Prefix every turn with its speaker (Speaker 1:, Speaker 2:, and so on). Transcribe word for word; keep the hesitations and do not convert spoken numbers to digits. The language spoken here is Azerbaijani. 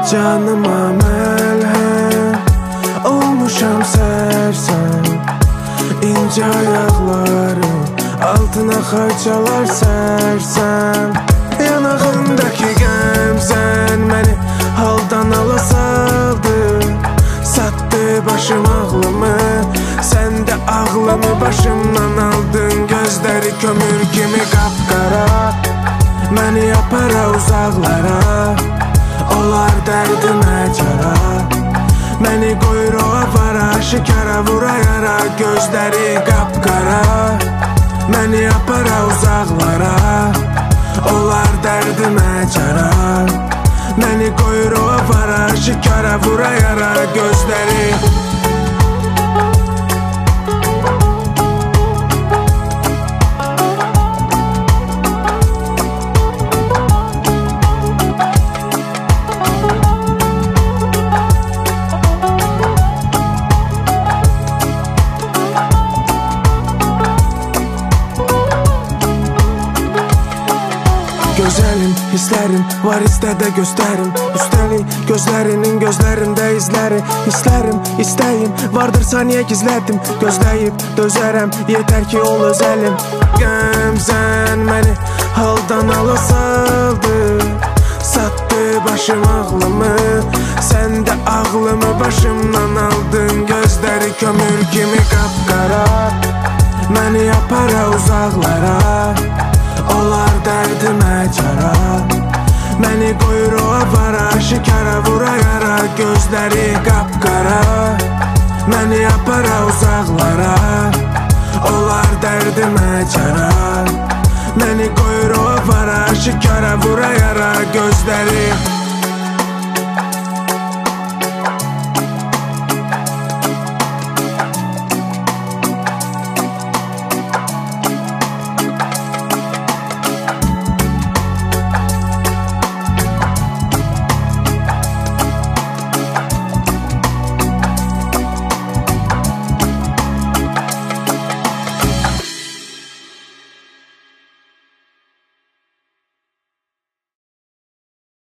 Speaker 1: Canıma məlhəm olmuşam sərsəm, İnce ayaqlarım altına xarçalar sərsəm, yanağındakı qəmzən məni haldan ala saldı, satdı başım ağlımı, sən də ağlımı başımdan aldın. Gözləri kömür kimi qapqara, məni yapara uzaqlara, olar dərdimə cara, məni qoyur o avara, şikara vura yara. Gözləri qapqara, məni yapara uzaqlara, olar dərdimə cara, məni qoyur o avara, şikara vura yara. Gözləri gözəlim, hisslərim var istədə göstərim, üstəlik gözlərinin gözlərində izləri, hisslərim, istəyim vardırsa niyə gizlədim, gözləyib dözərəm, yetər ki ol özəlim. Qəmzən məni haldan ala saldı, satdı başım ağlımı, sən də ağlımı başımdan aldın. Gözləri kömür kimi qapqara, məni yapara uzaqlara, olar dərdimə cara, məni qoyur o avara, şikara vura yara. Gözləri qapqara, məni yapara uzaqlara, olar dərdimə cara, məni qoyur o avara, şikara vura yara. Gözləri